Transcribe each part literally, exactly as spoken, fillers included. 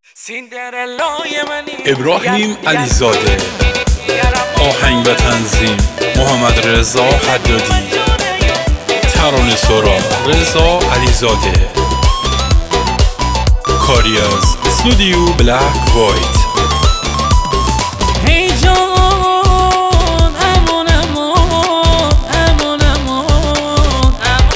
ابراهیم علیزاده، آهنگ و تنظیم محمد رضا حدادی، ترانه سرا رضا علیزاده، کاری از استودیو بلک وایت. هی جان امان امان امان امان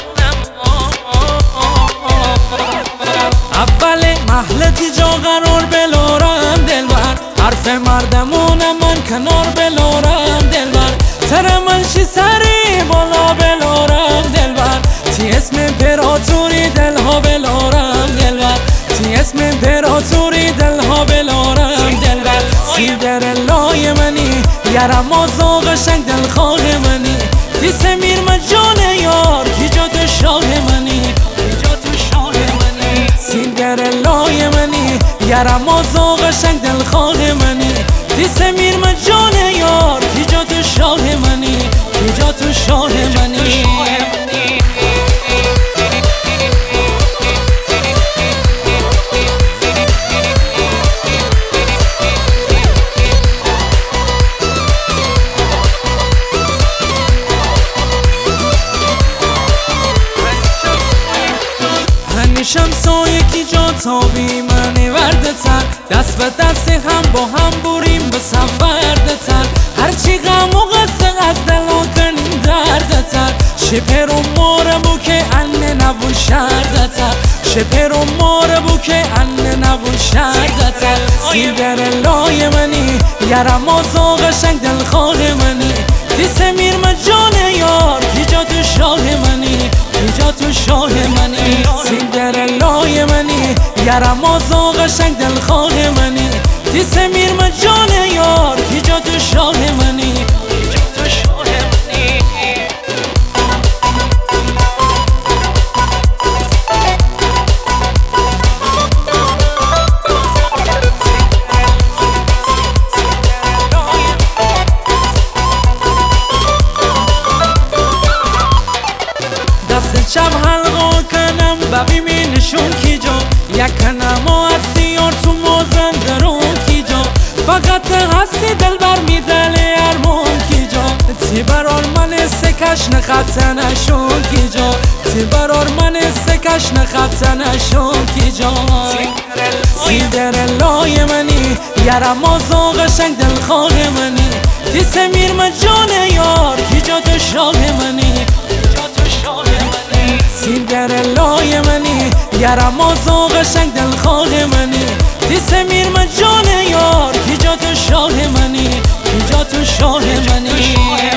اول محلتی جا قرار بلارم دلبر، حرف مردمونم من کنار بلارم دلبر، تر منشی سری بالا بلارم دلبر، تی اسم امپراتوری دلها بلارم دلبر، تی اسم امپراتوری دلها بلارم دلبر. سیر در لای منی یارم آزا قشنگ دلخواه منی، تی سمیر مجان یار کی جا تو شاه منی، کی جا تو شاه منی. سیر در لای منی یارم آزا قشنگ دلخواه منی، تی سمیر مجان یار کی جا تو شاه منی، کی جا تو شاه منی. شمسا یکی جا تابی منی ورده تر، دست به دست هم با هم بریم به سفرده تر، هرچی غم و قصه از دلان کنیم درده تر، شپر و ماره بو که انه نبون شرده تر، شپر و ماره بو که انه نبون شرده تر. سیر در لای منی یارم آزا قشنگ دلخواه منی، تی سمیر مجان یار کی جا تو شاه منی، کی جا تو شاه منی. سیر در لای منی یارم آزا قشنگ دلخواه منی، تی سمیر مجان یار کی جا تو شاه منی، کی جا تو شاه منی. دست چپ حلقا کنم ببینی نشون کی جا، یک کنم و هستی یار تو موزن درون کی جا، فقط هستی دل بر میدل ارمون کی جا، تی برار من سکش نخط نشون کی جا، تی برار من سکش نخط نشون کی جا. سیر در لای منی یارم آزا قشنگ دلخواه منی، تی سمیر مجان یار کی جا تو شاه منی، کی جا تو شاه منی. سیر در لای منی یارم آزا قشنگ دلخواه منی، تی سمیر مجان یار کی جا تو شاه منی، کی جا تو شاه منی.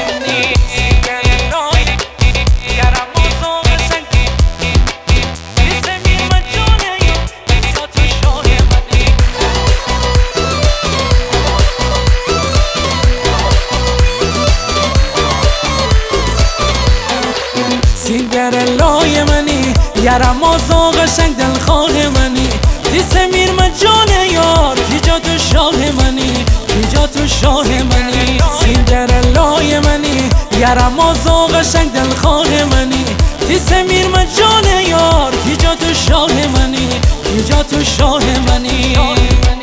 سیر در لای منی یارم آزا قشنگ دلخواه منی، تی سمیر مجان یار کی جا تو شاه منی، کی جا تو شاه منی. سیر در لای منی یارم آزا قشنگ دلخواه منی، تی سمیر مجان یار کی جا تو شاه منی، کی جا تو شاه منی.